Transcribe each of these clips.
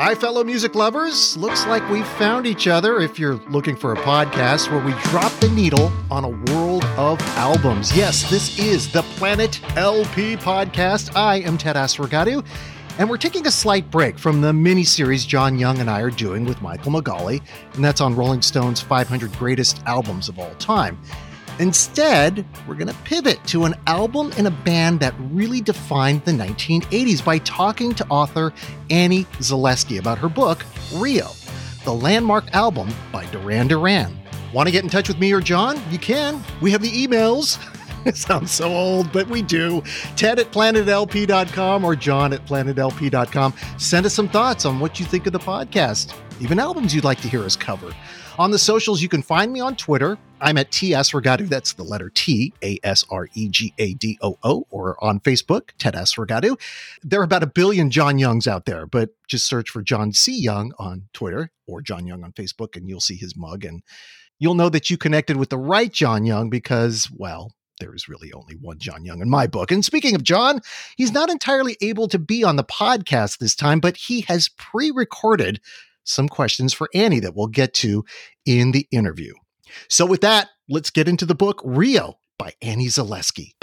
Hi, fellow music lovers. Looks like we've found each other if you're looking for a podcast where we drop the needle on a world of albums. Yes, this is the Planet LP podcast. I am Ted Asregadoo, and we're taking a slight break from the mini-series John Young and I are doing with Michael McAuley, and that's on Rolling Stone's 500 Greatest Albums of All Time. Instead, we're going to pivot to an album in a band that really defined the 1980s by talking to author Annie Zaleski about her book, Rio, the landmark album by Duran Duran. Want to get in touch with me or John? You can. We have the emails. It sounds so old, but we do. Ted@planetlp.com or John@planetlp.com. Send us some thoughts on what you think of the podcast, even albums you'd like to hear us cover. On the socials, you can find me on Twitter. I'm at T Asregadoo. That's the letter T, Asregadoo, or on Facebook, Ted Asregadoo. There are about 1 billion John Youngs out there, but just search for John C. Young on Twitter or John Young on Facebook, and you'll see his mug. And you'll know that you connected with the right John Young because, well, there is really only one John Young in my book. And speaking of John, he's not entirely able to be on the podcast this time, but he has pre-recorded some questions for Annie that we'll get to in the interview. So with that, let's get into the book Rio by Annie Zaleski.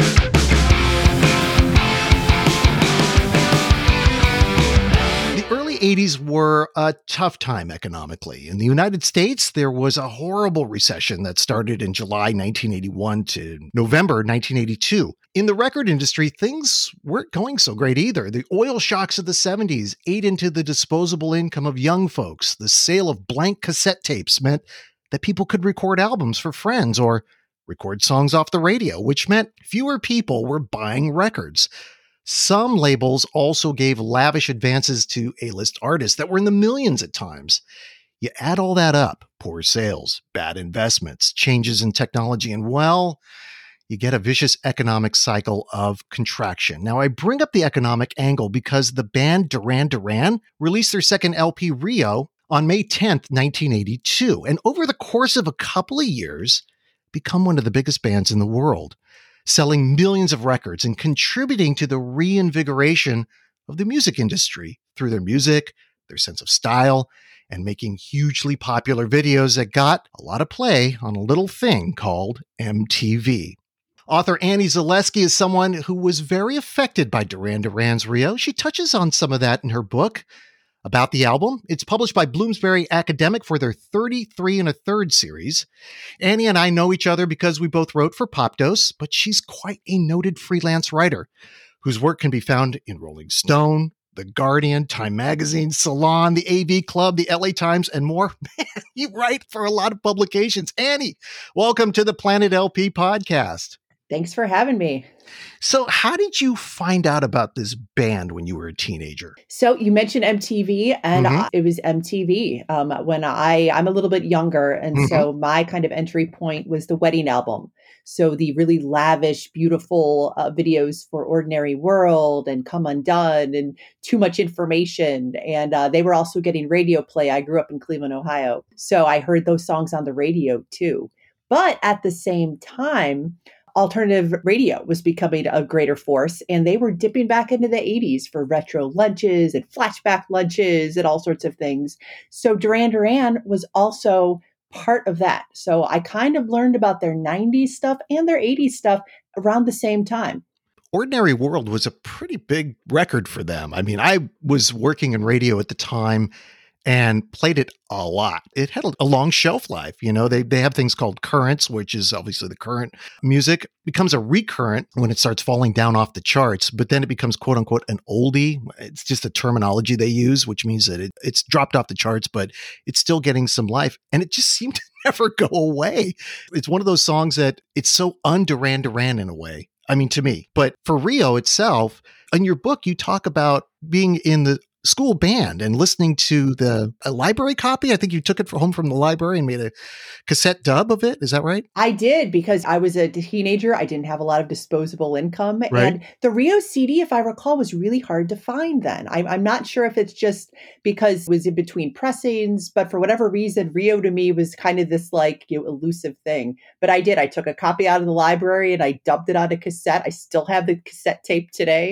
The early 80s were a tough time economically. In the United States, there was a horrible recession that started in July 1981 to November 1982. In the record industry, things weren't going so great either. The oil shocks of the 70s ate into the disposable income of young folks. The sale of blank cassette tapes meant that people could record albums for friends or record songs off the radio, which meant fewer people were buying records. Some labels also gave lavish advances to A-list artists that were in the millions at times. You add all that up, poor sales, bad investments, changes in technology, and well, you get a vicious economic cycle of contraction. Now, I bring up the economic angle because the band Duran Duran released their second LP, Rio, on May 10th, 1982, and over the course of a couple of years, become one of the biggest bands in the world, selling millions of records and contributing to the reinvigoration of the music industry through their music, their sense of style, and making hugely popular videos that got a lot of play on a little thing called MTV. Author Annie Zaleski is someone who was very affected by Duran Duran's Rio. She touches on some of that in her book about the album. It's published by Bloomsbury Academic for their 33 1/3 series. Annie and I know each other because we both wrote for Popdose, but she's quite a noted freelance writer whose work can be found in Rolling Stone, The Guardian, Time Magazine, Salon, the AV Club, the LA Times, and more. Man, you write for a lot of publications. Annie, welcome to the Planet LP podcast. Thanks for having me. So how did you find out about this band when you were a teenager? So you mentioned MTV, and it was MTV when I'm a little bit younger. And so my kind of entry point was the Wedding album. So the really lavish, beautiful videos for Ordinary World and Come Undone and Too Much Information. And they were also getting radio play. I grew up in Cleveland, Ohio. So I heard those songs on the radio too. But at the same time, alternative radio was becoming a greater force, and they were dipping back into the 80s for retro lunches and flashback lunches and all sorts of things. So Duran Duran was also part of that. So I kind of learned about their 90s stuff and their 80s stuff around the same time. Ordinary World was a pretty big record for them. I mean, I was working in radio at the time and played it a lot. It had a long shelf life. You know, they have things called currents, which is obviously the current music, becomes a recurrent when it starts falling down off the charts, but then it becomes quote unquote an oldie. It's just a terminology they use, which means that it's dropped off the charts, but it's still getting some life. And it just seemed to never go away. It's one of those songs that it's so un-Duran Duran in a way. I mean, to me. But for Rio itself, in your book, you talk about being in the school band and listening to a library copy. I think you took it home from the library and made a cassette dub of it. Is that right? I did, because I was a teenager. I didn't have a lot of disposable income. Right. And the Rio CD, if I recall, was really hard to find then. I'm not sure if it's just because it was in between pressings, but for whatever reason, Rio to me was kind of this elusive thing. But I did. I took a copy out of the library and I dubbed it on a cassette. I still have the cassette tape today.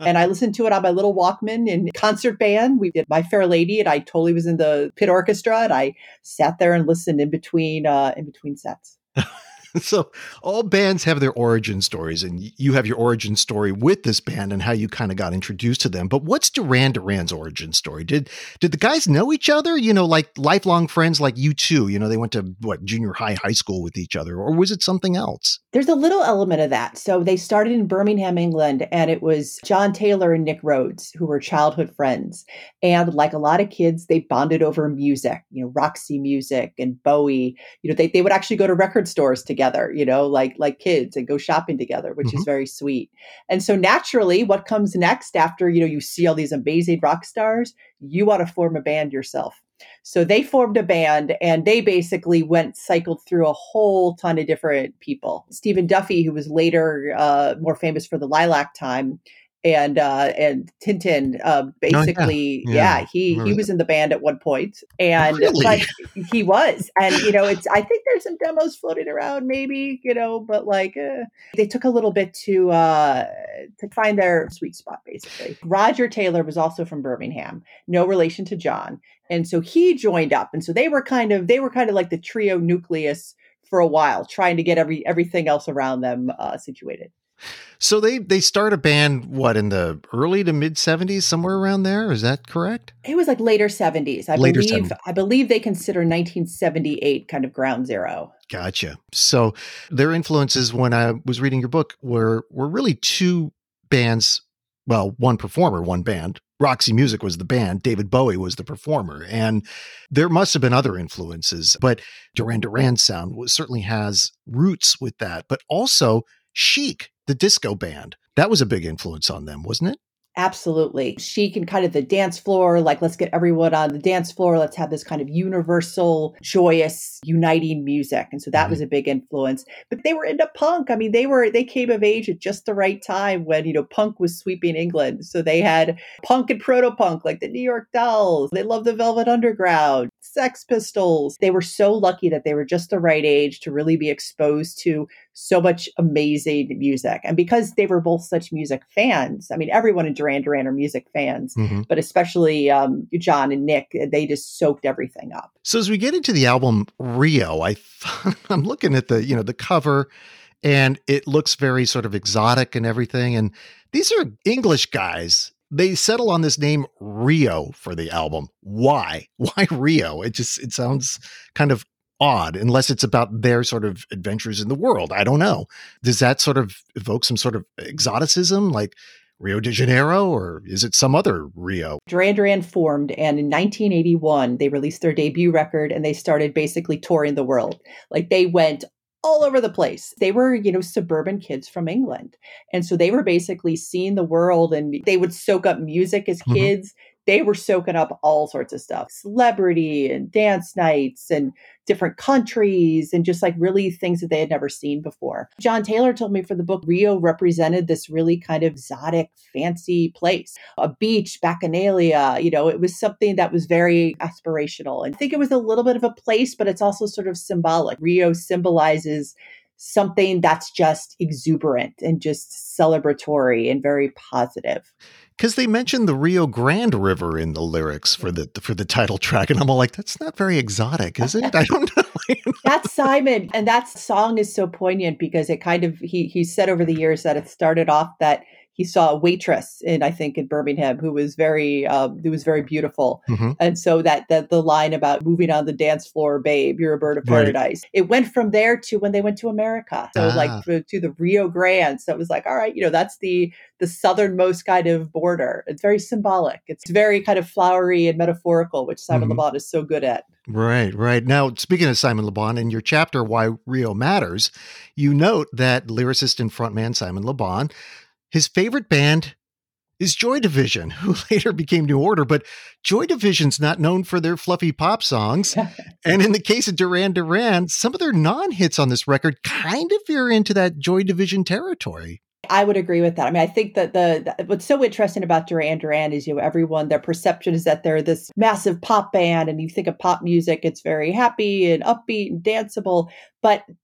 And I listened to it on my little Walkman in concert band. We did My Fair Lady, and I totally was in the pit orchestra, and I sat there and listened in between sets. So all bands have their origin stories, and you have your origin story with this band and how you kind of got introduced to them. But what's Duran Duran's origin story? Did the guys know each other? Like lifelong friends like you two? They went to junior high school with each other, or was it something else? There's a little element of that. So they started in Birmingham, England, and it was John Taylor and Nick Rhodes, who were childhood friends. And like a lot of kids, they bonded over music, Roxy Music and Bowie. They would actually go to record stores together, like kids, and go shopping together, which is very sweet. And so naturally, what comes next after, you see all these amazing rock stars, you want to form a band yourself. So they formed a band, and they basically cycled through a whole ton of different people. Stephen Duffy, who was later more famous for the Lilac Time, and Tintin, basically, he was in the band at one point, and really? But he was, and I think there's some demos floating around, maybe, but they took a little bit to find their sweet spot, basically. Roger Taylor was also from Birmingham, no relation to John, and so he joined up, and so they were kind of like the trio nucleus for a while, trying to get everything else around them situated. So they start a band, in the early to mid 70s, somewhere around there? Is that correct? It was like later 70s. I believe they consider 1978 kind of ground zero. Gotcha. So their influences, when I was reading your book, were really two bands. Well, one performer, one band. Roxy Music was the band. David Bowie was the performer. And there must have been other influences, but Duran Duran's sound certainly has roots with that, but also Chic, the disco band. That was a big influence on them, wasn't it? Absolutely. Chic and kind of the dance floor, like let's get everyone on the dance floor. Let's have this kind of universal, joyous, uniting music. And so that was a big influence. But they were into punk. I mean, they came of age at just the right time when, punk was sweeping England. So they had punk and proto-punk like the New York Dolls. They loved the Velvet Underground, Sex Pistols. They were so lucky that they were just the right age to really be exposed to so much amazing music. And because they were both such music fans, I mean, everyone in Duran Duran are music fans, but especially John and Nick, they just soaked everything up. So as we get into the album Rio, I'm looking at the cover, and it looks very sort of exotic and everything. And these are English guys. They settle on this name Rio for the album. Why? Why Rio? It sounds kind of odd, unless it's about their sort of adventures in the world. I don't know. Does that sort of evoke some sort of exoticism, like Rio de Janeiro, or is it some other Rio? Duran Duran formed, and in 1981, they released their debut record, and they started basically touring the world. Like they went all over the place. They were, suburban kids from England. And so they were basically seeing the world, and they would soak up music as kids. They were soaking up all sorts of stuff, celebrity and dance nights and different countries, and just like really things that they had never seen before. John Taylor told me for the book, Rio represented this really kind of exotic, fancy place, a beach, bacchanalia. It was something that was very aspirational. And I think it was a little bit of a place, but it's also sort of symbolic. Rio symbolizes something that's just exuberant and just celebratory and very positive. Because they mentioned the Rio Grande River in the lyrics for the title track, and I'm all like, that's not very exotic, is it? I don't know. That's Simon, and that song is so poignant because it kind of he said over the years that it started off that he saw a waitress in Birmingham who was very beautiful. And so that the line about moving on the dance floor, babe, you're a bird of paradise. Right. It went from there to when they went to America. So to the Rio Grande. So it was like, all right, that's the southernmost kind of border. It's very symbolic. It's very kind of flowery and metaphorical, which Simon Le Bon is so good at. Right. Now, speaking of Simon Le Bon, in your chapter, Why Rio Matters, you note that lyricist and frontman Simon Le Bon, his favorite band is Joy Division, who later became New Order, but Joy Division's not known for their fluffy pop songs. And in the case of Duran Duran, some of their non-hits on this record kind of veer into that Joy Division territory. I would agree with that. I mean, I think that what's so interesting about Duran Duran is, everyone, their perception is that they're this massive pop band, and you think of pop music, it's very happy and upbeat and danceable. But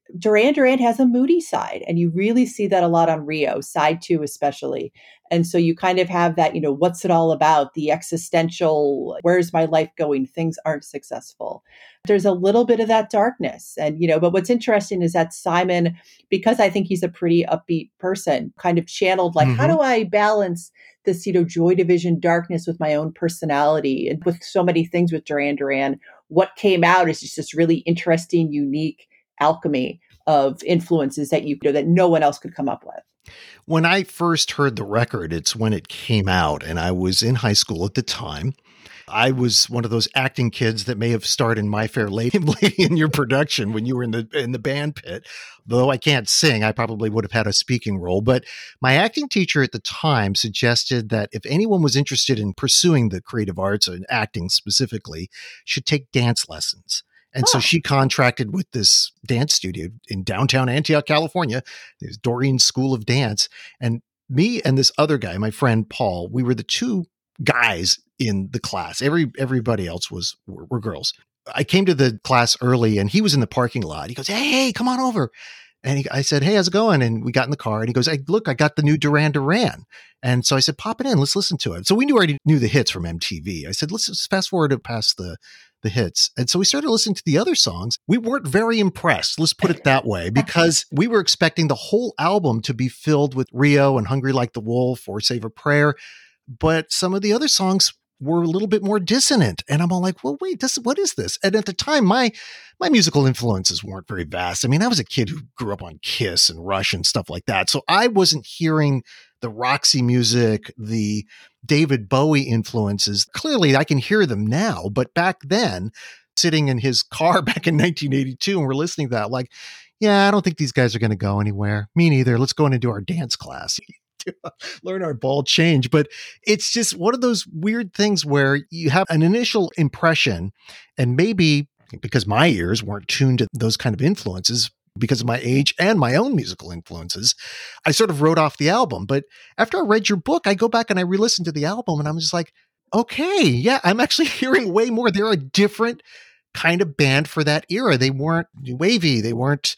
Duran Duran has a moody side, and you really see that a lot on Rio, side 2 especially. And so you kind of have that, what's it all about? The existential, where's my life going? Things aren't successful. There's a little bit of that darkness. And, but what's interesting is that Simon, because I think he's a pretty upbeat person, kind of channeled like, how do I balance this, Joy Division darkness with my own personality? And with so many things with Duran Duran, what came out is just this really interesting, unique alchemy of influences that that no one else could come up with. When I first heard the record, it's when it came out, and I was in high school at the time. I was one of those acting kids that may have starred in My Fair Lady in your production when you were in the band pit. Though I can't sing, I probably would have had a speaking role. But my acting teacher at the time suggested that if anyone was interested in pursuing the creative arts and acting specifically, should take dance lessons. And so she contracted with this dance studio in downtown Antioch, California. There's Doreen School of Dance. And me and this other guy, my friend Paul, we were the two guys in the class. Everybody else were girls. I came to the class early and he was in the parking lot. He goes, hey, come on over. And I said, hey, how's it going? And we got in the car and he goes, hey, look, I got the new Duran Duran. And so I said, pop it in. Let's listen to it. So we already knew the hits from MTV. I said, let's just fast forward it past the hits. And so we started listening to the other songs. We weren't very impressed. Let's put it that way, because we were expecting the whole album to be filled with Rio and Hungry Like the Wolf or Save a Prayer. But some of the other songs were a little bit more dissonant. And I'm all like, well, wait, what is this? And at the time, my musical influences weren't very vast. I mean, I was a kid who grew up on Kiss and Rush and stuff like that. So I wasn't hearing the Roxy music, the David Bowie influences. Clearly, I can hear them now. But back then, sitting in his car back in 1982, and we're listening to that, like, yeah, I don't think these guys are going to go anywhere. Me neither. Let's go in and do our dance class. Learn our ball change. But it's just one of those weird things where you have an initial impression, and maybe because my ears weren't tuned to those kind of influences because of my age and my own musical influences, I sort of wrote off the album. But after I read your book, I go back and I re-listen to the album and I'm just like, okay, yeah, I'm actually hearing way more. They're a different kind of band for that era. They weren't wavy. They weren't,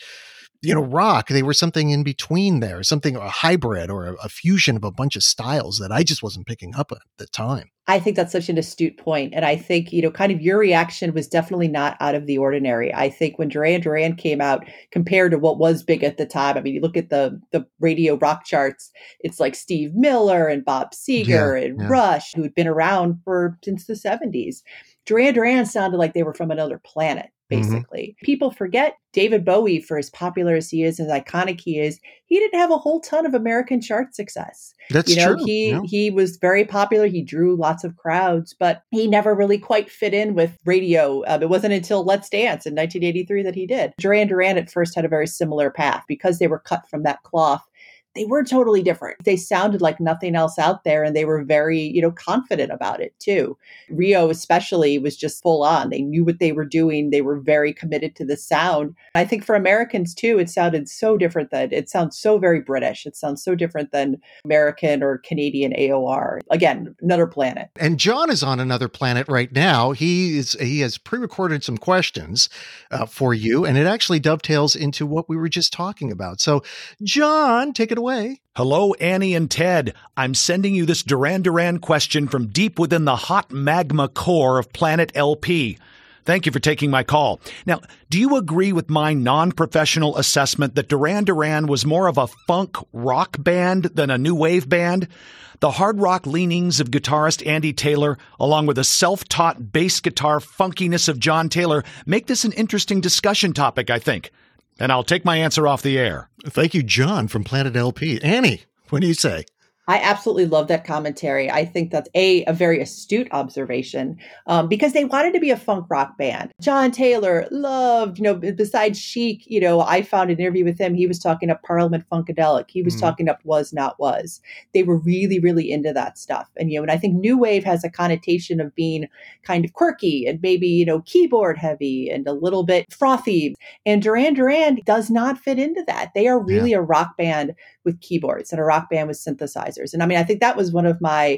rock. They were something in between there, something, a hybrid or a fusion of a bunch of styles that I just wasn't picking up at the time. I think that's such an astute point. And I think, kind of your reaction was definitely not out of the ordinary. I think when Duran Duran came out, compared to what was big at the time, I mean, you look at the radio rock charts, it's like Steve Miller and Bob Seger and Rush, who had been around since the 70s. Duran Duran sounded like they were from another planet, basically. People forget David Bowie, for as popular as he is, as iconic he is, he didn't have a whole ton of American chart success. That's true. He was very popular. He drew lots of crowds, but he never really quite fit in with radio. It wasn't until Let's Dance in 1983 that he did. Duran Duran at first had a very similar path because they were cut from that cloth. They were totally different. They sounded like nothing else out there, and they were very, confident about it too. Rio especially was just full on. They knew what they were doing. They were very committed to the sound. I think for Americans too, it sounded so different that it sounds so very British. It sounds so different than American or Canadian AOR. Again, another planet. And John is on another planet right now. He has pre-recorded some questions for you, and it actually dovetails into what we were just talking about. So, John, take it away. Hello, Annie and Ted. I'm sending you this Duran Duran question from deep within the hot magma core of Planet LP. Thank you for taking my call. Now, do you agree with my non-professional assessment that Duran Duran was more of a funk rock band than a new wave band? The hard rock leanings of guitarist Andy Taylor, along with the self-taught bass guitar funkiness of John Taylor, make this an interesting discussion topic, I think. And I'll take my answer off the air. Thank you, John from Planet LP. Annie, what do you say? I absolutely love that commentary. I think that's a very astute observation because they wanted to be a funk rock band. John Taylor loved, besides Chic, I found an interview with him. He was talking up Parliament Funkadelic. He was talking up Was Not Was. They were really, really into that stuff. And, and I think new wave has a connotation of being kind of quirky and maybe, keyboard heavy and a little bit frothy. And Duran Duran does not fit into that. They are really a rock band with keyboards and a rock band with synthesizers. And I mean, I think that was one of my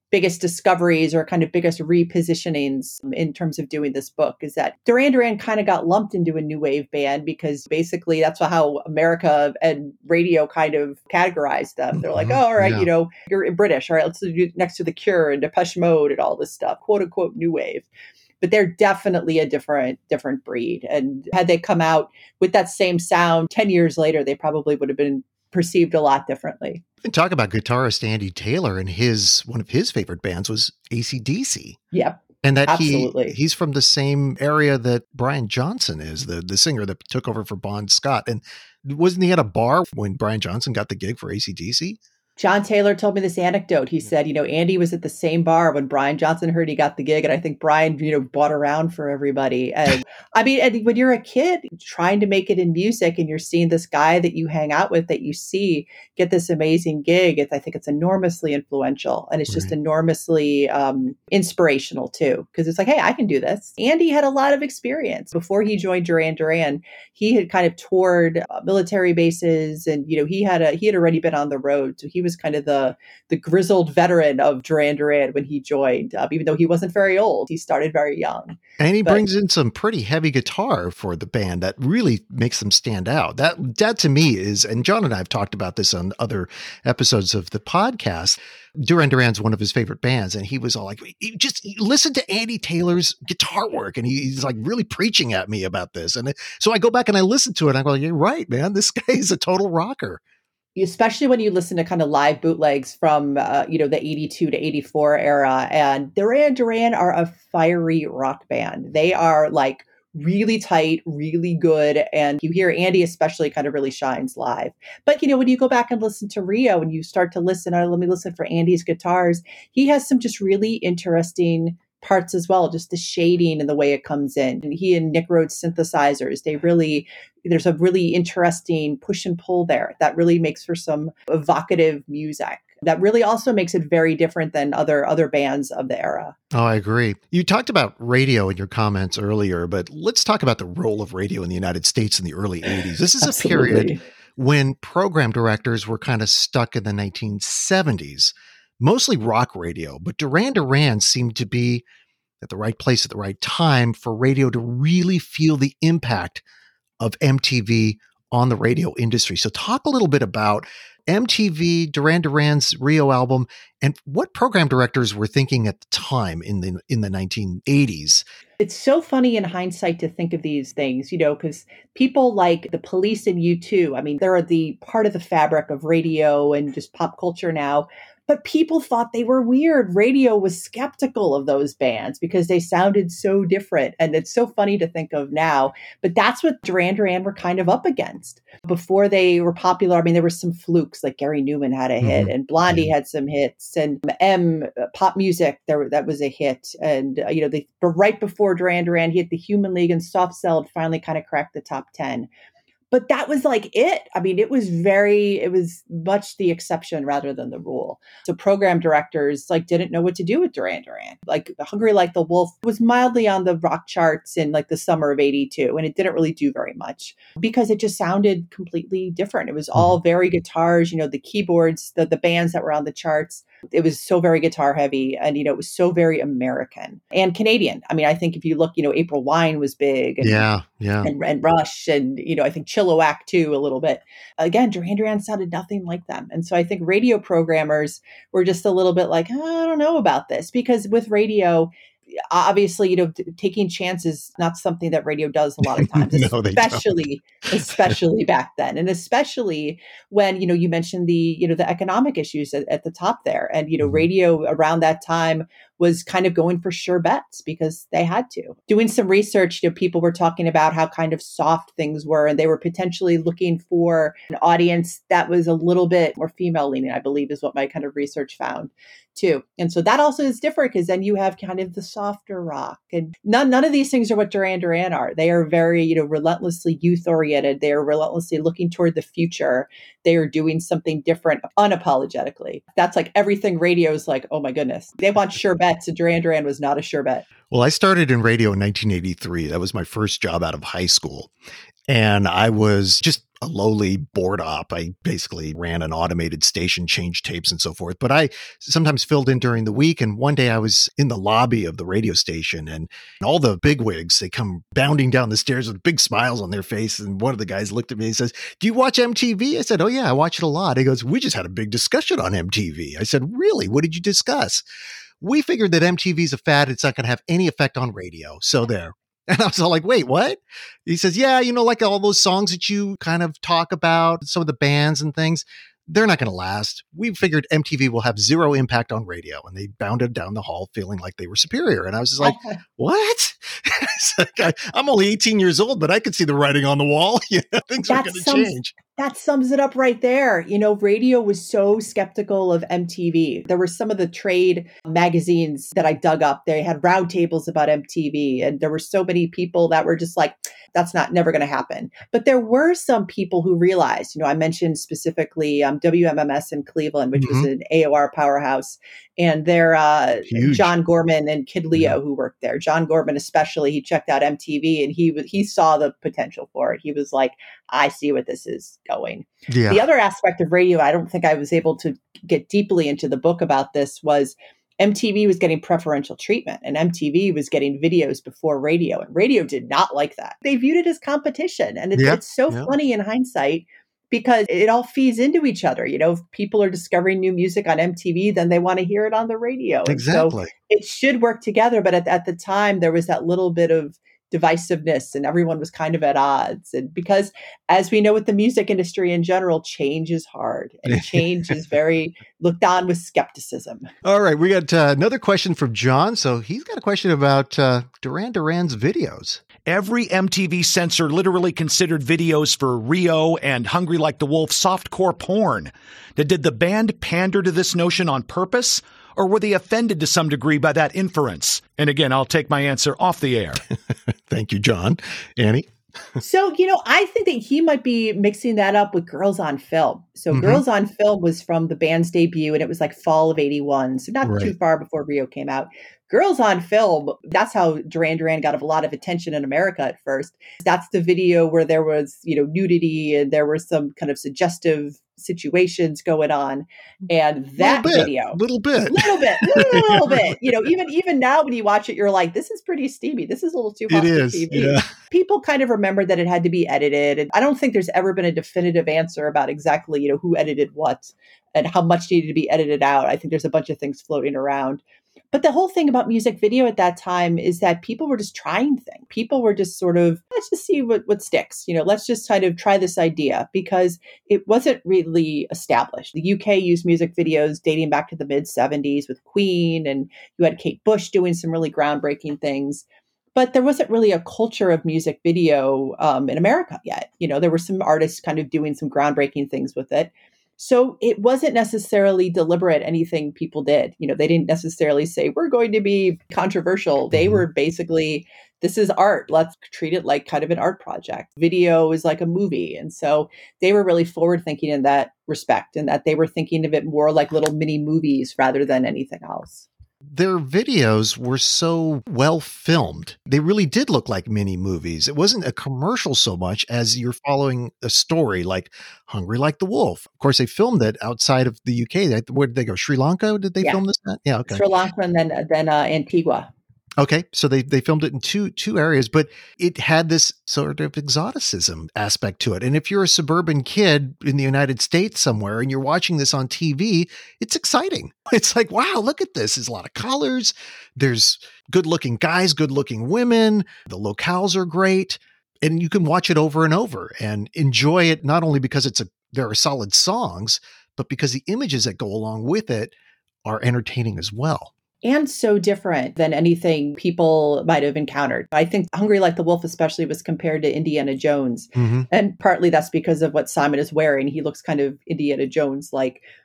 biggest discoveries or kind of biggest repositionings in terms of doing this book is that Duran Duran kind of got lumped into a new wave band because basically that's how America and radio kind of categorized them. They're like, oh, all right, you're British. All right, let's do next to The Cure and Depeche Mode and all this stuff, quote unquote, new wave. But they're definitely a different breed. And had they come out with that same sound 10 years later, they probably would have been perceived a lot differently. And talk about guitarist Andy Taylor, and one of his favorite bands was AC/DC. Yep. And that absolutely. he's from the same area that Brian Johnson is, the singer that took over for Bon Scott. And wasn't he at a bar when Brian Johnson got the gig for AC/DC? John Taylor told me this anecdote. He said, Andy was at the same bar when Brian Johnson heard he got the gig. And I think Brian, bought around for everybody. And I mean, and when you're a kid trying to make it in music and you're seeing this guy that you hang out with, that you see get this amazing gig, I think it's enormously influential. And it's just enormously inspirational too. Because it's like, hey, I can do this. Andy had a lot of experience. Before he joined Duran Duran, he had kind of toured military bases and, he had already been on the road. So he was kind of the grizzled veteran of Duran Duran when he joined, even though he wasn't very old. He started very young. And he brings in some pretty heavy guitar for the band that really makes them stand out. That to me is, and John and I have talked about this on other episodes of the podcast, Duran Duran's one of his favorite bands. And he was all like, just listen to Andy Taylor's guitar work. And he's like really preaching at me about this. And so I go back and I listen to it. And I go, you're right, man. This guy is a total rocker. Especially when you listen to kind of live bootlegs from, the 82 to 84 era. And Duran Duran are a fiery rock band. They are like really tight, really good. And you hear Andy especially kind of really shines live. But, when you go back and listen to Rio and you start to listen, let me listen for Andy's guitars, he has some just really interesting parts as well, just the shading and the way it comes in. And he and Nick Rhodes synthesizers, there's a really interesting push and pull there that really makes for some evocative music that really also makes it very different than other bands of the era. Oh, I agree. You talked about radio in your comments earlier, but let's talk about the role of radio in the United States in the early 80s. This is Absolutely. A period when program directors were kind of stuck in the 1970s. Mostly rock radio, but Duran Duran seemed to be at the right place at the right time for radio to really feel the impact of MTV on the radio industry. So talk a little bit about MTV, Duran Duran's Rio album, and what program directors were thinking at the time in the 1980s. It's so funny in hindsight to think of these things, because people like the Police and U2, I mean, they're the part of the fabric of radio and just pop culture now. But people thought they were weird. Radio was skeptical of those bands because they sounded so different. And it's so funny to think of now. But that's what Duran Duran were kind of up against. Before they were popular, I mean, there were some flukes, like Gary Newman had a hit and Blondie had some hits and pop music, that was a hit. And, but right before Duran Duran hit the Human League and Soft Cell finally kind of cracked the top 10. But that was like it. I mean, it was much the exception rather than the rule. So program directors didn't know what to do with Duran Duran. Like Hungry Like the Wolf was mildly on the rock charts in the summer of 82. And it didn't really do very much because it just sounded completely different. It was all very guitars, the keyboards, the bands that were on the charts. It was so very guitar heavy and, it was so very American and Canadian. I mean, I think if you look, April Wine was big. And, and Rush and, I think Chilliwack too, a little bit. Again, Duran Duran sounded nothing like them. And so I think radio programmers were just a little bit like, I don't know about this, because with radio, obviously, taking chances, not something that radio does a lot of times, No, especially back then. And especially when, you mentioned the economic issues at the top there. And, radio around that time was kind of going for sure bets because they had to. Doing some research, people were talking about how kind of soft things were, and they were potentially looking for an audience that was a little bit more female leaning, I believe is what my kind of research found too. And so that also is different because then you have kind of the softer rock, and none of these things are what Duran Duran are. They are very, relentlessly youth oriented. They are relentlessly looking toward the future. They are doing something different unapologetically. That's like everything radio is like, oh my goodness, they want sure bets, and Duran Duran was not a sure bet. Well, I started in radio in 1983. That was my first job out of high school. And I was just a lowly board op. I basically ran an automated station, changed tapes and so forth. But I sometimes filled in during the week. And one day I was in the lobby of the radio station, and all the bigwigs, they come bounding down the stairs with big smiles on their face. And one of the guys looked at me and says, "Do you watch MTV?" I said, "Oh yeah, I watch it a lot." He goes, "We just had a big discussion on MTV." I said, "Really? What did you discuss?" "We figured that MTV is a fad. It's not going to have any effect on radio. So there." And I was all like, "Wait, what?" He says, "Yeah, like all those songs that you kind of talk about, some of the bands and things, they're not going to last. We figured MTV will have zero impact on radio." And they bounded down the hall feeling like they were superior. And I was just like, "What?" It's like, I'm only 18 years old, but I could see the writing on the wall. Things are going to change. That sums it up right there. Radio was so skeptical of MTV. There were some of the trade magazines that I dug up. They had roundtables about MTV, and there were so many people that were just like, that's never going to happen. But there were some people who realized, I mentioned specifically WMMS in Cleveland, which was an AOR powerhouse, and their John Gorman and Kid Leo who worked there. John Gorman especially, he checked out MTV and he saw the potential for it. He was like, I see what this is going. Yeah. The other aspect of radio, I don't think I was able to get deeply into the book about this, was MTV was getting preferential treatment, and MTV was getting videos before radio, and radio did not like that. They viewed it as competition. And it's so funny in hindsight, because it all feeds into each other. If people are discovering new music on MTV, then they want to hear it on the radio. Exactly. So it should work together. But at the time, there was that little bit of divisiveness, and everyone was kind of at odds. And because, as we know with the music industry in general, change is hard, and change is very looked on with skepticism. All right. We got another question from John. So he's got a question about Duran Duran's videos. Every MTV censor literally considered videos for Rio and Hungry Like the Wolf softcore porn. Did the band pander to this notion on purpose, or were they offended to some degree by that inference? And again, I'll take my answer off the air. Thank you, John. Annie? So, I think that he might be mixing that up with Girls on Film. So Girls on Film was from the band's debut, and it was like fall of 81. So not too far before Rio came out. Girls on Film, that's how Duran Duran got a lot of attention in America at first. That's the video where there was, nudity, and there were some kind of suggestive situations going on. And that little bit. Even now when you watch it, you're like, this is pretty steamy. This is a little too hot for TV. Yeah. People kind of remember that it had to be edited. And I don't think there's ever been a definitive answer about exactly, who edited what and how much needed to be edited out. I think there's a bunch of things floating around. But the whole thing about music video at that time is that people were just trying things. People were just sort of, let's just see what sticks. Let's just kind of try this idea, because it wasn't really established. The UK used music videos dating back to the mid 70s with Queen, and you had Kate Bush doing some really groundbreaking things. But there wasn't really a culture of music video in America yet. There were some artists kind of doing some groundbreaking things with it. So it wasn't necessarily deliberate anything people did. They didn't necessarily say, we're going to be controversial. They were basically, this is art. Let's treat it like kind of an art project. Video is like a movie. And so they were really forward thinking in that respect, and that they were thinking of it more like little mini movies rather than anything else. Their videos were so well filmed. They really did look like mini movies. It wasn't a commercial so much as you're following a story like Hungry Like the Wolf. Of course, they filmed it outside of the UK. Where did they go? Sri Lanka? Did they film this? Yeah, okay. Sri Lanka and then Antigua. Okay, so they filmed it in two areas, but it had this sort of exoticism aspect to it. And if you're a suburban kid in the United States somewhere and you're watching this on TV, it's exciting. It's like, wow, look at this. There's a lot of colors. There's good-looking guys, good-looking women. The locales are great. And you can watch it over and over and enjoy it, not only because there are solid songs, but because the images that go along with it are entertaining as well. And so different than anything people might have encountered. I think Hungry Like the Wolf especially was compared to Indiana Jones. And partly that's because of what Simon is wearing. He looks kind of Indiana Jones-like. But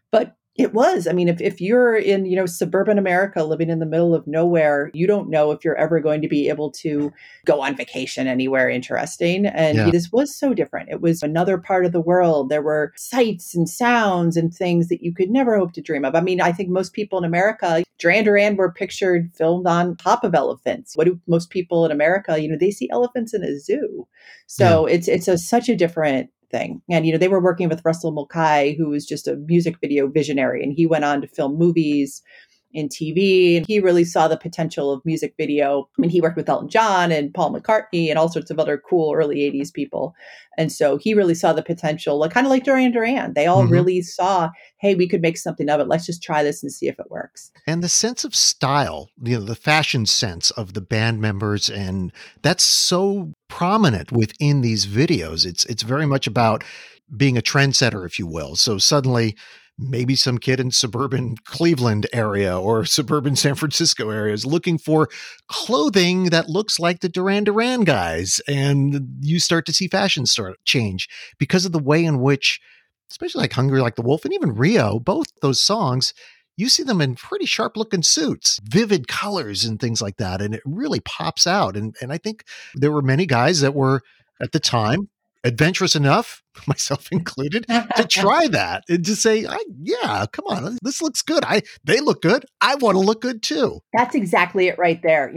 It was. I mean, if you're in, suburban America living in the middle of nowhere, you don't know if you're ever going to be able to go on vacation anywhere interesting. And Yeah. this was so different. It was another part of the world. There were sights and sounds and things that you could never hope to dream of. I mean, I think most people in America, Duran Duran were pictured filmed on top of elephants. What do most people in America, they see elephants in a zoo. Yeah. So it's such a different thing. And, they were working with Russell Mulcahy, who was just a music video visionary, and he went on to film movies in TV, and he really saw the potential of music video. I mean, he worked with Elton John and Paul McCartney and all sorts of other cool early 80s people. And so he really saw the potential, like kind of like Duran Duran. They all really saw, hey, we could make something of it. Let's just try this and see if it works. And the sense of style, the fashion sense of the band members, and that's so prominent within these videos. It's very much about being a trendsetter, if you will. So suddenly maybe some kid in suburban Cleveland area or suburban San Francisco area is looking for clothing that looks like the Duran Duran guys. And you start to see fashion start change because of the way in which, especially like Hungry Like the Wolf and even Rio, both those songs, you see them in pretty sharp looking suits, vivid colors and things like that. And it really pops out. And I think there were many guys that were at the time adventurous enough, myself included, to try that and to say, yeah, come on, this looks good. They look good. I want to look good too. That's exactly it right there.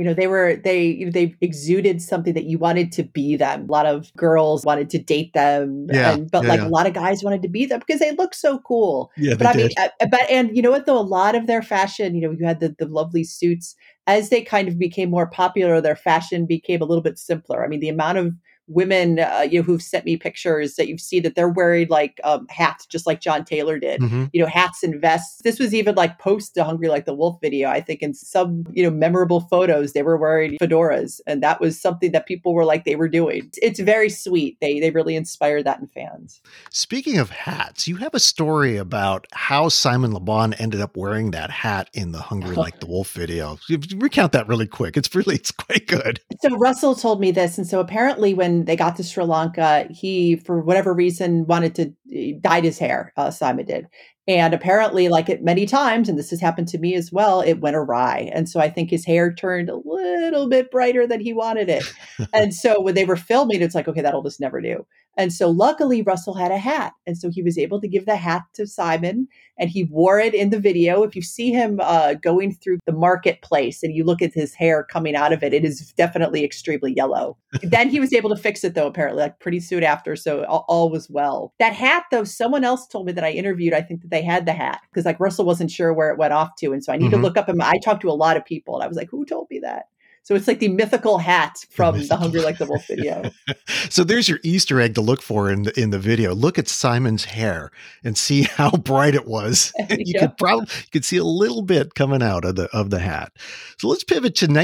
They exuded something that you wanted to be them. A lot of girls wanted to date them. Yeah. A lot of guys wanted to be them because they look so cool. Yeah, but and you know what, though, a lot of their fashion, you had the lovely suits. As they kind of became more popular, their fashion became a little bit simpler. I mean, the amount of women, who've sent me pictures that you've seen that they're wearing like hats, just like John Taylor did, hats and vests. This was even like post the Hungry Like the Wolf video. I think in some, memorable photos, they were wearing fedoras. And that was something that people were like, they were doing. It's very sweet. They really inspired that in fans. Speaking of hats, you have a story about how Simon Le Bon ended up wearing that hat in the Hungry Like the Wolf video. Recount that really quick. It's quite good. So Russell told me this. And so apparently when they got to Sri Lanka, he, for whatever reason, wanted to dyed his hair, Simon did. And apparently, like it many times, and this has happened to me as well, it went awry. And so I think his hair turned a little bit brighter than he wanted it. And so when they were filming, it's like, okay, that'll just never do. And so luckily, Russell had a hat. And so he was able to give the hat to Simon, and he wore it in the video. If you see him going through the marketplace and you look at his hair coming out of it, it is definitely extremely yellow. Then he was able to fix it, though, apparently, like pretty soon after. So all was well. That hat, though, someone else told me that I interviewed, I think that they had the hat because like Russell wasn't sure where it went off to. And so I need to look up him. I talked to a lot of people and I was like, who told me that? So it's like the mythical hat from the Hungry Like the Wolf video. So there's your Easter egg to look for in the video. Look at Simon's hair and see how bright it was. You could see a little bit coming out of the hat. So let's pivot to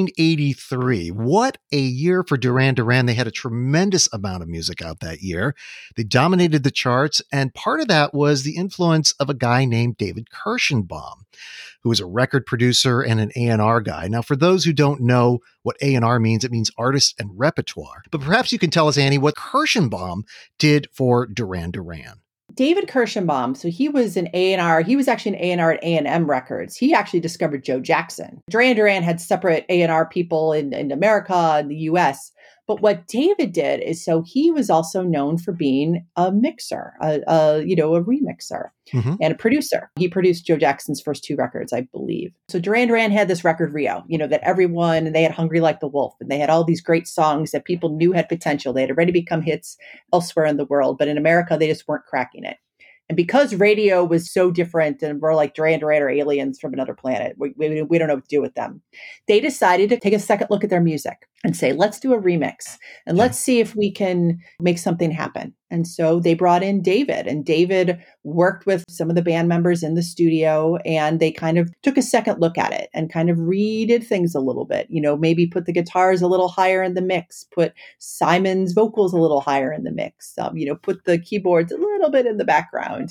1983. What a year for Duran Duran. They had a tremendous amount of music out that year. They dominated the charts, and part of that was the influence of a guy named David Kirschenbaum, who was a record producer and an A&R guy. Now, for those who don't know what A&R means, it means artist and repertoire. But perhaps you can tell us, Annie, what Kirschenbaum did for Duran Duran. David Kirschenbaum, so he was an A&R. He was actually an A&R at A&M Records. He actually discovered Joe Jackson. Duran Duran had separate A&R people in America and the US. But what David did is, so he was also known for being a mixer, a remixer and a producer. He produced Joe Jackson's first two records, I believe. So Duran Duran had this record Rio, that everyone, and they had Hungry Like the Wolf, and they had all these great songs that people knew had potential. They had already become hits elsewhere in the world, but in America, they just weren't cracking it. And because radio was so different and we're like Duran Duran or aliens from another planet, we don't know what to do with them. They decided to take a second look at their music and say, let's do a remix and let's see if we can make something happen. And so they brought in David, and David worked with some of the band members in the studio, and they kind of took a second look at it and kind of redid things a little bit, maybe put the guitars a little higher in the mix, put Simon's vocals a little higher in the mix, put the keyboards a little bit in the background.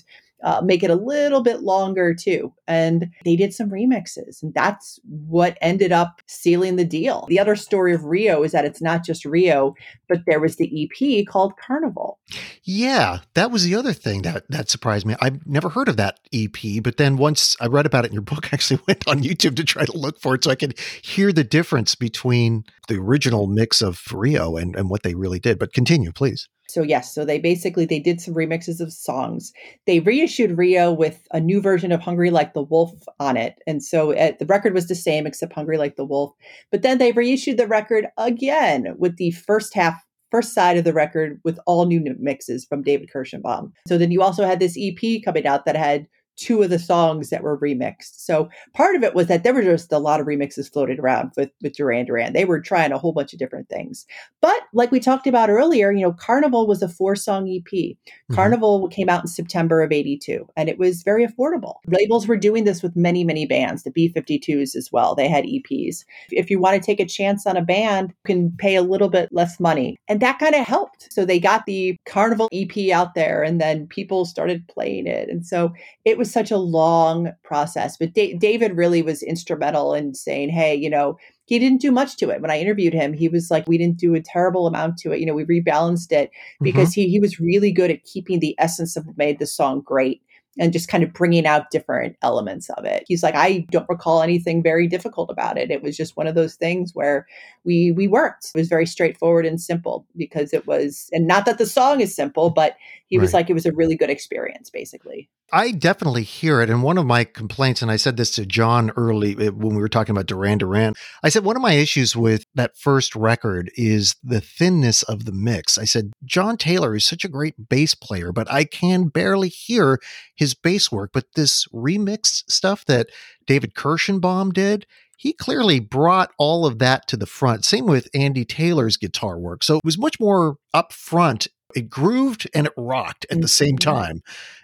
make it a little bit longer too. And they did some remixes, and that's what ended up sealing the deal. The other story of Rio is that it's not just Rio, but there was the EP called Carnival. Yeah, that was the other thing that surprised me. I've never heard of that EP, but then once I read about it in your book, I actually went on YouTube to try to look for it so I could hear the difference between the original mix of Rio and what they really did. But continue, please. So yes, so they did some remixes of songs. They reissued Rio with a new version of Hungry Like the Wolf on it. And so the record was the same except Hungry Like the Wolf. But then they reissued the record again with the first side of the record with all new mixes from David Kirschenbaum. So then you also had this EP coming out that had two of the songs that were remixed. So part of it was that there were just a lot of remixes floated around with Duran Duran. They were trying a whole bunch of different things. But like we talked about earlier, Carnival was a 4-song EP. Mm-hmm. Carnival came out in September of 82, and it was very affordable. Labels were doing this with many, many bands, the B-52s as well. They had EPs. If you want to take a chance on a band, you can pay a little bit less money. And that kind of helped. So they got the Carnival EP out there, and then people started playing it. And so it was such a long process, but David really was instrumental in saying, hey, he didn't do much to it. When I interviewed him, he was like, we didn't do a terrible amount to it. We rebalanced it because he was really good at keeping the essence of what made the song great and just kind of bringing out different elements of it. He's like, I don't recall anything very difficult about it. It was just one of those things where we worked. It was very straightforward and simple because it was, and not that the song is simple, but he was like, it was a really good experience, basically. I definitely hear it. And one of my complaints, and I said this to John early when we were talking about Duran Duran, I said, one of my issues with that first record is the thinness of the mix. I said, John Taylor is such a great bass player, but I can barely hear his bass work. But this remixed stuff that David Kirschenbaum did, he clearly brought all of that to the front. Same with Andy Taylor's guitar work. So it was much more up front. It grooved and it rocked at the same time.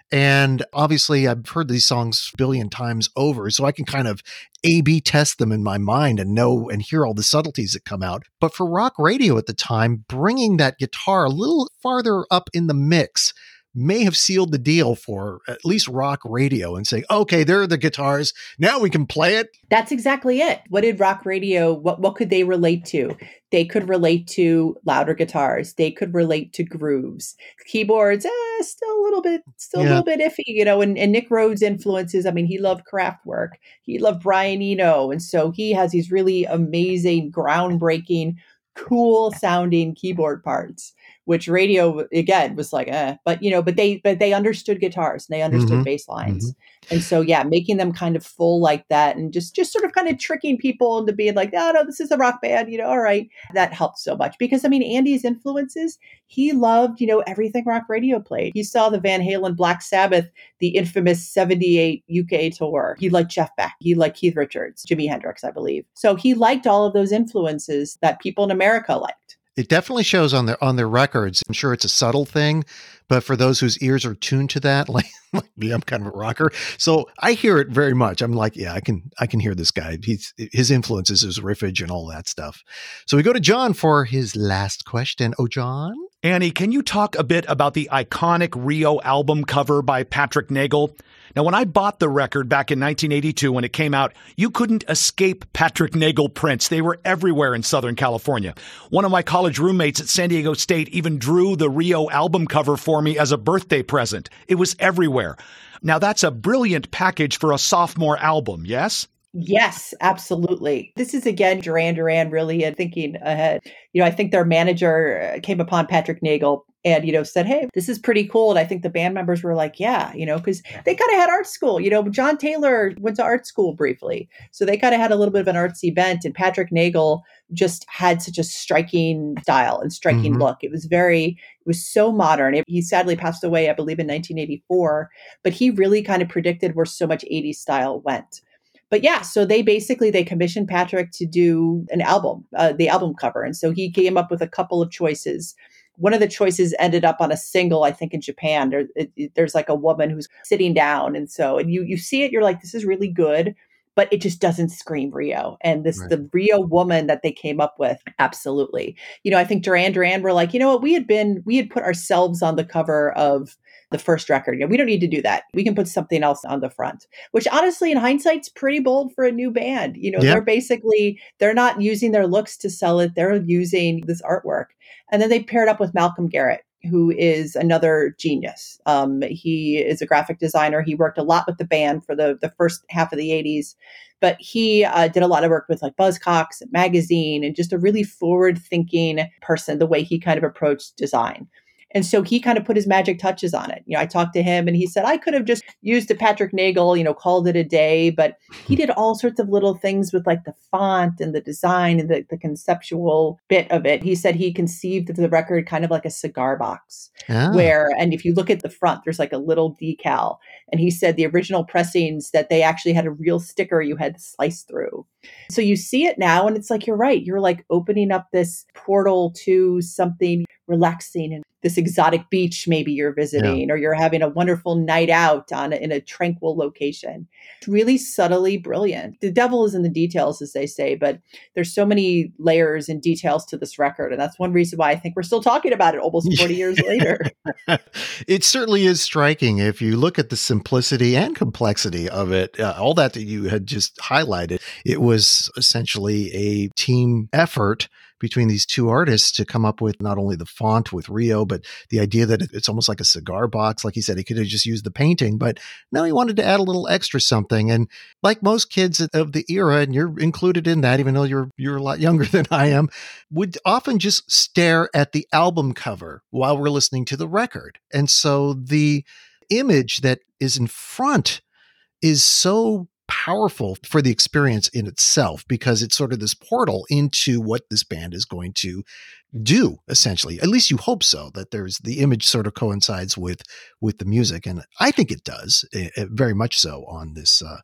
And obviously, I've heard these songs a billion times over, so I can kind of A/B test them in my mind and know and hear all the subtleties that come out. But for rock radio at the time, bringing that guitar a little farther up in the mix may have sealed the deal for at least rock radio and saying, okay, there are the guitars. Now we can play it. That's exactly it. What did rock radio, what could they relate to? They could relate to louder guitars. They could relate to grooves. Keyboards, still a little bit iffy, and Nick Rhodes' influences. I mean, he loved Kraftwerk. He loved Brian Eno. And so he has these really amazing, groundbreaking, cool sounding keyboard parts, which radio again was like, but they understood guitars and they understood bass lines. And so, making them kind of full like that and just sort of kind of tricking people into being like, no, this is a rock band, all right. That helped so much because, Andy's influences, he loved, everything rock radio played. He saw the Van Halen, Black Sabbath, the infamous 78 UK tour. He liked Jeff Beck. He liked Keith Richards, Jimi Hendrix, I believe. So he liked all of those influences that people in America liked. It definitely shows on their records. I'm sure it's a subtle thing, but for those whose ears are tuned to that, like me, I'm kind of a rocker, so I hear it very much. I'm like, I can hear this guy. His influences, his riffage, and all that stuff. So we go to John for his last question. Oh, John. Annie, can you talk a bit about the iconic Rio album cover by Patrick Nagel? Now, when I bought the record back in 1982 when it came out, you couldn't escape Patrick Nagel prints. They were everywhere in Southern California. One of my college roommates at San Diego State even drew the Rio album cover for me as a birthday present. It was everywhere. Now, that's a brilliant package for a sophomore album, yes? Yes, absolutely. This is, again, Duran Duran really thinking ahead. I think their manager came upon Patrick Nagel and, said, hey, this is pretty cool. And I think the band members were like, yeah, because they kind of had art school. John Taylor went to art school briefly. So they kind of had a little bit of an artsy bent. And Patrick Nagel just had such a striking style and striking look. It was so modern. He sadly passed away, I believe, in 1984. But he really kind of predicted where so much 80s style went. But so they commissioned Patrick to do an album, the album cover. And so he came up with a couple of choices. One of the choices ended up on a single, I think in Japan. There's like a woman who's sitting down. And you see it, you're like, this is really good, but it just doesn't scream Rio. And the Rio woman that they came up with, absolutely. I think Duran Duran were like, we had put ourselves on the cover of the first record. We don't need to do that. We can put something else on the front, which honestly, in hindsight's pretty bold for a new band. They're not using their looks to sell it. They're using this artwork. And then they paired up with Malcolm Garrett, who is another genius. He is a graphic designer. He worked a lot with the band for the first half of the 80s, but he did a lot of work with like Buzzcocks magazine, and just a really forward-thinking person, the way he kind of approached design. And so he kind of put his magic touches on it. I talked to him and he said, I could have just used a Patrick Nagel, called it a day, but he did all sorts of little things with like the font and the design and the conceptual bit of it. He said he conceived the record kind of like a cigar box and if you look at the front, there's like a little decal. And he said the original pressings that they actually had a real sticker you had to slice through. So you see it now and it's like, you're right. You're like opening up this portal to something relaxing and this exotic beach maybe you're visiting, or you're having a wonderful night out in a tranquil location. It's really subtly brilliant. The devil is in the details, as they say, but there's so many layers and details to this record. And that's one reason why I think we're still talking about it almost 40 years later. It certainly is striking. If you look at the simplicity and complexity of it, all that you had just highlighted, it was essentially a team effort between these two artists to come up with not only the font with Rio, but the idea that it's almost like a cigar box. Like he said, he could have just used the painting, but no, he wanted to add a little extra something. And like most kids of the era, and you're included in that, even though you're a lot younger than I am, would often just stare at the album cover while we're listening to the record. And so the image that is in front is so powerful for the experience in itself, because it's sort of this portal into what this band is going to do, essentially. At least you hope so, that there's the image sort of coincides with the music. And I think it does, very much so on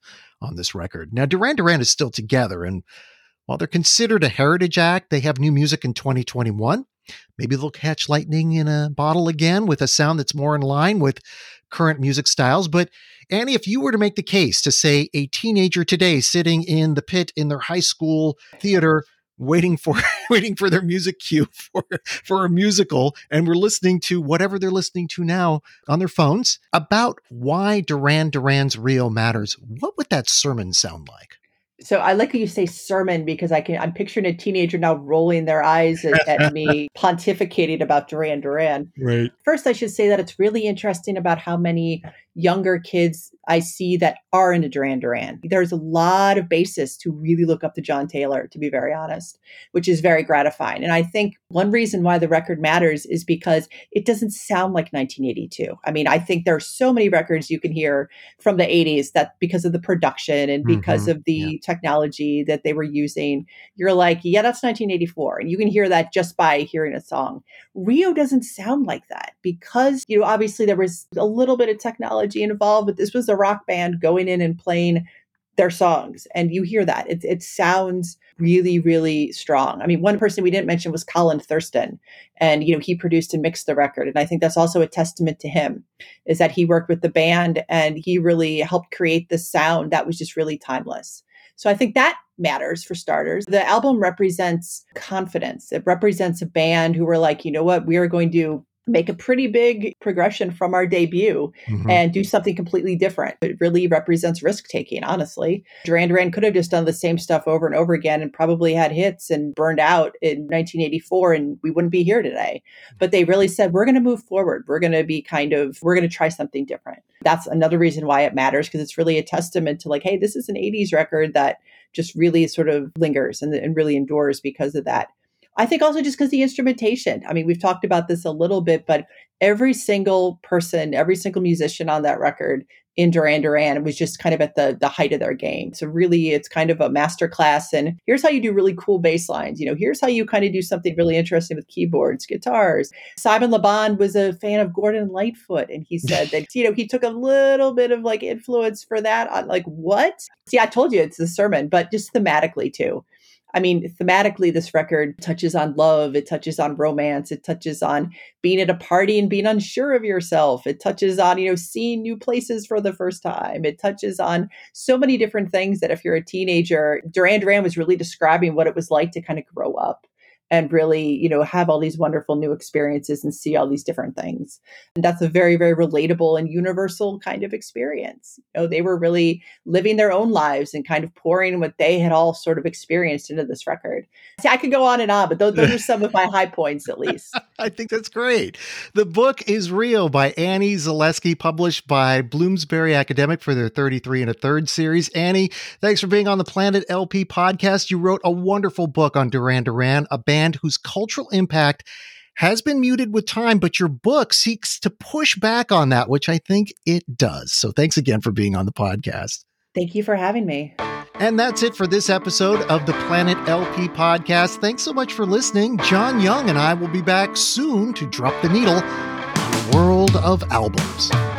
this record. Now, Duran Duran is still together, and while they're considered a heritage act, they have new music in 2021. Maybe they'll catch lightning in a bottle again with a sound that's more in line with current music styles. But Annie, if you were to make the case to say a teenager today sitting in the pit in their high school theater, waiting for their music cue for a musical, and we're listening to whatever they're listening to now on their phones, about why Duran Duran's Rio matters, what would that sermon sound like? So I like how you say sermon, because I'm picturing a teenager now rolling their eyes at me pontificating about Duran Duran. Right. First, I should say that it's really interesting about how many younger kids I see that are into Duran Duran. There's a lot of basis to really look up to John Taylor, to be very honest, which is very gratifying. And I think one reason why the record matters is because it doesn't sound like 1982. I mean, I think there are so many records you can hear from the 80s that, because of the production and because of the technology that they were using, you're like, yeah, that's 1984. And you can hear that just by hearing a song. Rio doesn't sound like that, because, obviously there was a little bit of technology involved, but this was a rock band going in and playing their songs. And you hear that. It sounds really, really strong. I mean, one person we didn't mention was Colin Thurston. And, he produced and mixed the record. And I think that's also a testament to him, is that he worked with the band and he really helped create the sound that was just really timeless. So I think that matters for starters. The album represents confidence. It represents a band who were like, you know what, we are going to make a pretty big progression from our debut and do something completely different. It really represents risk taking, honestly. Duran Duran could have just done the same stuff over and over again and probably had hits and burned out in 1984, and we wouldn't be here today. But they really said, we're going to move forward. We're going to try something different. That's another reason why it matters, because it's really a testament to like, hey, this is an 80s record that just really sort of lingers and really endures because of that. I think also just because the instrumentation, I mean, we've talked about this a little bit, but every single person, every single musician on that record in Duran Duran was just kind of at the height of their game. So really, it's kind of a masterclass. And here's how you do really cool bass lines. Here's how you kind of do something really interesting with keyboards, guitars. Simon Le Bon was a fan of Gordon Lightfoot. And he said that, he took a little bit of like influence for that. On like, what? See, I told you it's a sermon, but just thematically too. I mean, thematically, this record touches on love. It touches on romance. It touches on being at a party and being unsure of yourself. It touches on, seeing new places for the first time. It touches on so many different things that if you're a teenager, Duran Duran was really describing what it was like to kind of grow up. and really, have all these wonderful new experiences and see all these different things. And that's a very, very relatable and universal kind of experience. They were really living their own lives and kind of pouring what they had all sort of experienced into this record. See, I could go on and on, but those are some of my high points, at least. I think that's great. The book is Rio by Annie Zaleski, published by Bloomsbury Academic for their 33 1/3 series. Annie, thanks for being on the Planet LP podcast. You wrote a wonderful book on Duran Duran, a band whose cultural impact has been muted with time, but your book seeks to push back on that, which I think it does. So thanks again for being on the podcast. Thank you for having me. And that's it for this episode of the Planet LP podcast. Thanks so much for listening. John Young and I will be back soon to drop the needle on the world of albums.